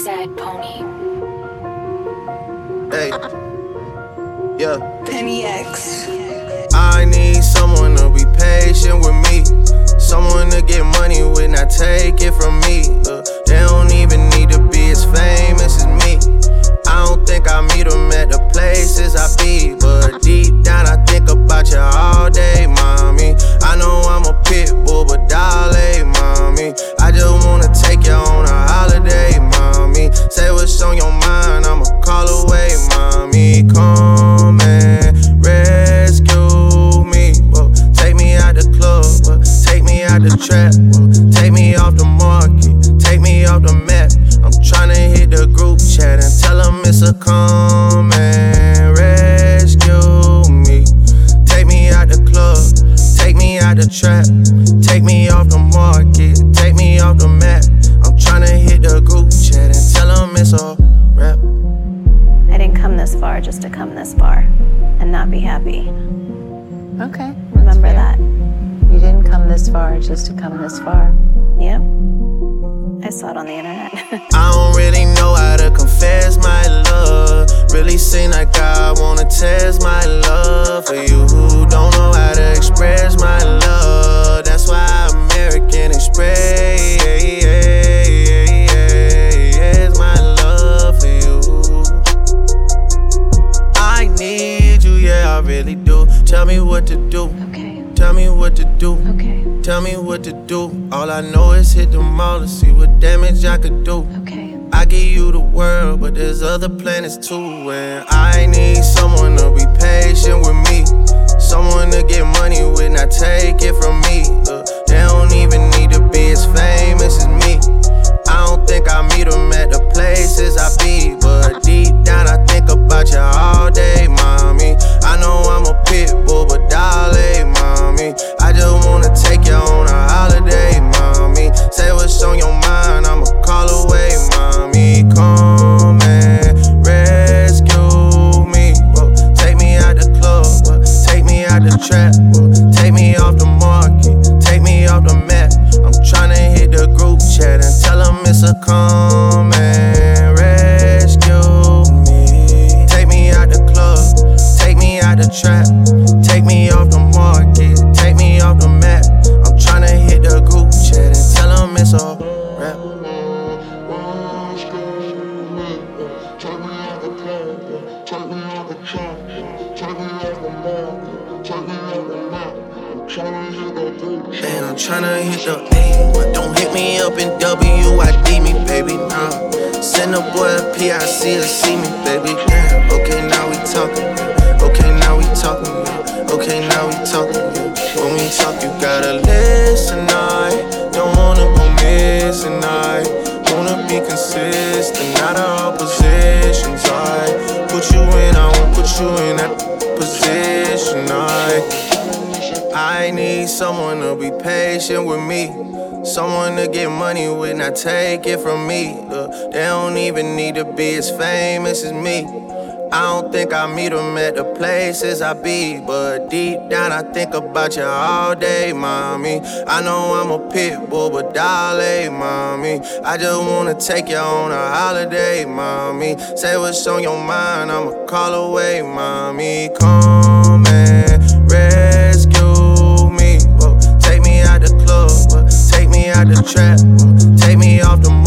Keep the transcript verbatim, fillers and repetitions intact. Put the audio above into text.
Sad Pony. Hey, yeah. Penny X. I need someone to be patient with me, someone to get money with, not take it from me. Uh, they don't even need to be as famous as me. I don't think I meet them at the places I be, but deep down I think about you all day, mommy. I know I'm a pit bull, but darling, mommy, I just wanna take you on a holiday, mommy. Say what's on your mind, I'ma call away, mommy. Come and rescue me, whoa. Take me out the club, whoa. Take me out the trap, whoa. Take me off the market, take me off the map. I'm tryna hit the group chat and tell them it's a come and rescue me. Take me out the club, take me out the trap, take me off the market, take me off the map. I'm tryna hit the group chat and tell them it's a rap. I didn't come this far just to come this far and not be happy. Okay. Remember that. You didn't come this far just to come this far. Yep. I saw it on the internet. I don't really know how to confess my love. Really seem like I wanna test my love for you who don't know how to express my love. That's why American Express my love for you. I need you, yeah, I really do. Tell me what to do. Okay. Tell me what to do. Okay. Tell me what to do. All I know is hit the mall to see what damage I could do. Okay. I give you the world, but there's other planets too. And I need someone to be patient with me, someone to get money with, not take it from me. Uh, they don't even need to be as famous as me. I don't think I meet them at the places I be, but deep down I think about you all day, mommy. I know I'm a pit bull, but darling, mommy, I just wanna take you on a holiday, mommy. Say what's on your mind, I'ma call away, mommy. Come and rescue me, whoa. Take me out the club, whoa. Take me out the trap, whoa. Take me off the market, take me off the map. I'm tryna hit the group chat and tell them it's a come and rescue me. Take me out the club, take me out the trap, take me off the market, take me off the map. I'm tryna hit the group chat and tell them it's a rap. And I'm tryna hit the A, but don't hit me up in W I D me, baby, nah. Send a boy a P I C to see me, baby, damn. Okay, now we talking, okay, now we talking, okay, now we talking. When we talk, you gotta listen, I don't wanna go missing, I wanna be consistent, not all positions. I put you in, I won't put you in that position, I I need someone to be patient with me, someone to get money with, not take it from me. Uh, they don't even need to be as famous as me. I don't think I meet them at the places I be, but deep down I think about you all day, mommy. I know I'm a pit bull, but darling, mommy, I just wanna take you on a holiday, mommy. Say what's on your mind, I'ma call away, mommy. Come and rescue me, whoa. Take me out the club, whoa. Take me out the trap, whoa. Take me off the